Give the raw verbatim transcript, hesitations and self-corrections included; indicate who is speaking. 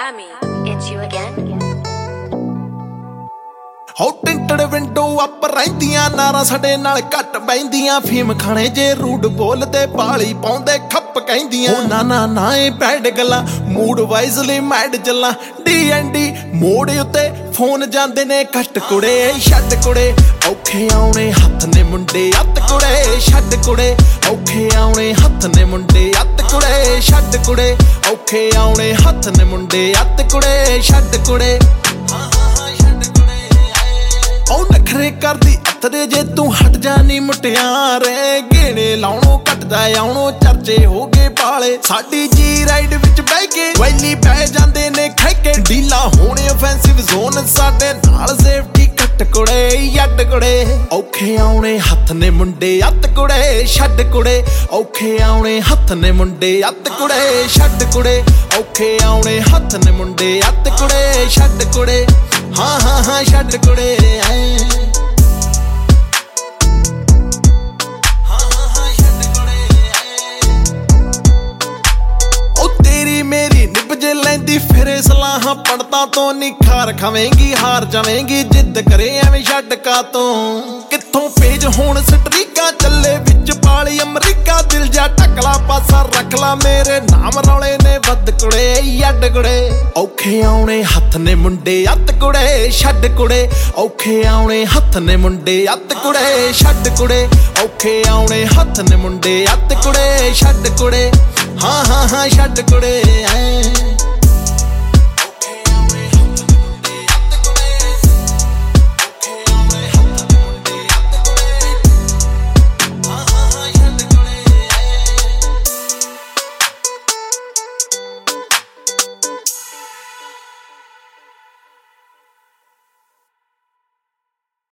Speaker 1: Ami, it's you again.
Speaker 2: ਹੋ ਟਿੰਟਡ window up ਰਹਿੰਦੀਆਂ ਨਾਰਾਂ ਸਾਡੇ ਨਾਲ ਘੱਟ ਬੈਂਦੀਆਂ ਫੀਮ ਖਾਣੇ ਜੇ ਰੂਡ ਬੋਲਦੇ ਪਾਲੀ ਪਾਉਂਦੇ ਖੱਪ ਕਹਿੰਦੀਆਂ ਨਾ ਨਾ ਨਾ ਇਹ ਬੈਡ ਗੱਲਾਂ ਮੂਡ ਵਾਈਜ਼ਲੀ ਮੈਡ ਚੱਲਾਂ ਡੀ ਐਂਡ ਡੀ ਮੋੜ ਉੱਤੇ ਫੋਨ ਜਾਂਦੇ ਨੇ ਕੱਟ ਕੁੜੇ ਛੱਡ ਕੁੜੇ ਔਖੇ ਆਉਣੇ ਹੱਥ ਨੇ ਮੁੰਡੇ ਅੱਤ ਕੁੜੇ ਛੱਡ ਕੁੜੇ ਔਖੇ ਆਉਣੇ ਹੱਥ ਨੇ ਮੁੰਡੇ ਅੱਤ ਕੁੜੇ ਛੱਡ ਕੁੜੇ ਔਖੇ ਆਉਣੇ ਹੱਥ ਨੇ ਮੁੰਡੇ ਅੱਤ ਕੁੜੇ ਛੱਡ ਕੁੜੇ ਉਹ ਨਖਰੇ ਕਰਦੀ ਅਤਰੇ ਜੇ ਤੂੰ ਹਟ ਜਾਨੀ ਮੁਟਿਆਰੇ ਗੇੜੇ ਲਾਉਣੋਂ ਘਟਦਾ ਆਉਣੋਂ ਚਰਚੇ ਹੋ ਗਏ ਪਾਲੇ ਸਾਡੀ ਜੀ ਰਾਈਡ ਵਿੱਚ ਬਹਿ ਕੇ ਵੈਲੀ ਪੈ ਜਾਂਦੇ ਨੇ ਖੈਕੇ ਡੀਲਾ ਹੋਣੇ ਆਫੈਂਸਿਵ ਜ਼ੋਨ ਸਾਡੇ ਨਾਲ ਸੇਫਟੀ ਕੱਟ ਕੁੜੇ ਯੱਡ ਕੁੜੇ ਔਖੇ ਆਉਣੇ ਹੱਥ ਨੇ ਮੁੰਡੇ ਅੱਤ ਕੁੜੇ ਛੱਡ ਕੁੜੇ ਔਖੇ ਆਉਣੇ ਹੱਥ ਨੇ ਮੁੰਡੇ ਅੱਤ ਕੁੜੇ ਛੱਡ ਕੁੜੇ ਔਖੇ ਆਉਣੇ ਹੱਥ ਨੇ ਮੁੰਡੇ ਅੱਤ ਕੁੜੇ ਛੱਡ ਕੁੜੇ ਹਾਂ ਹਾਂ ਹਾਂ ਛੱਡ ਕੁੜੇ ਲੈਂਦੀ ਫਿਰੇ ਸਲਾਹਾਂ ਪੜਤਾਂ ਤੋਂ ਨਿਖਾਰ ਖਾਵੇਂਗੀ ਹਾਰ ਜਾਵੇਂਗੀ ਜਿੱਦ ਕਰੇ ਐਵੇਂ ਛੱਡ ਕਾ ਤੋਂ ਕਿੱਥੋਂ ਪੇਜ ਹੋਣ ਸਟਰੀਕਾਂ ਚੱਲੇ ਵਿੱਚ ਪਾਲੀ ਅਮਰੀਕਾ ਦਿਲ ਜਾ ਟਕਲਾ ਪਾਸਾ ਰੱਖ ਲਾ ਮੇਰੇ ਨਾਮ ਰੌਲੇ ਨੇ ਵੱਧ ਕੁੜੇ ਯੱਡ ਕੁੜੇ ਔਖੇ ਆਉਣੇ ਹੱਥ ਨੇ ਮੁੰਡੇ ਅੱਤ ਕੁੜੇ ਛੱਡ ਕੁੜੇ ਔਖੇ ਆਉਣੇ ਹੱਥ ਨੇ ਮੁੰਡੇ ਅੱਤ ਕੁੜੇ ਛੱਡ ਕੁੜੇ ਔਖੇ ਆਉਣੇ ਹੱਥ ਨੇ ਮੁੰਡੇ ਅੱਤ ਕੁੜੇ ਛੱਡ ਕੁੜੇ ਹਾਂ ਹਾਂ ਹਾਂ ਛੱਡ ਕੁੜੇ ਐ